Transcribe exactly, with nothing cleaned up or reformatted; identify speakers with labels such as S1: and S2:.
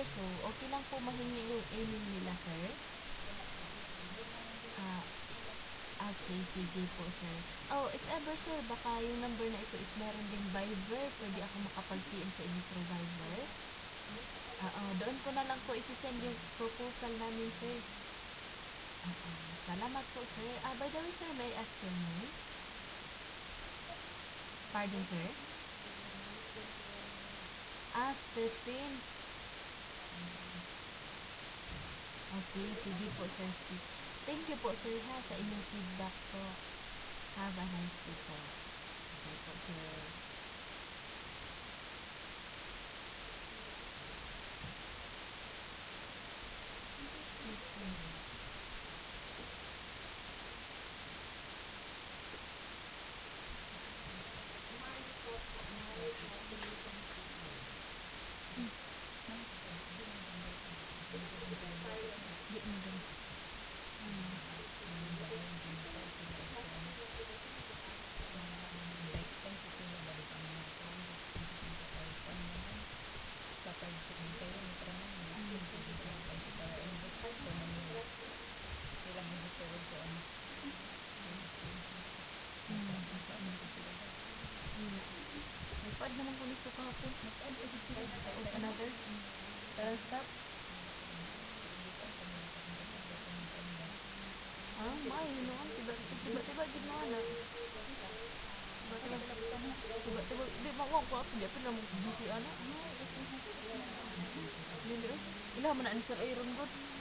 S1: So, okay lang po mahingi yung email nila, sir? Ah, okay, sige po, sir. Oh, if ever, sir, baka yung number na ito is meron din Viber. Pwede ako makapag-P M sa inyo through Viber. Ah, oh, doon ko na lang po isi-send yung proposal namin, sir. Ah, ah, salamat po, sir. Ah, by the way, sir, may I ask your name? Pardon, sir? Ah, Stephen. Okay, sige po, sir. Thank you po, sir, ha, sa inyong feedback po. Have a nice day po. Okay po, sir. Di mo dun. Nagpaad naman ko nito kahapon. Oh, another? Parang stop. Ah, may, noon. Tiba, tiba, tiba, gid mo, anak. Tiba, tiba, tiba, tiba, di, mawag ko ako. Di, apil na mo busy, anak. Hindi, ilah mo na, Sir Aaron, God.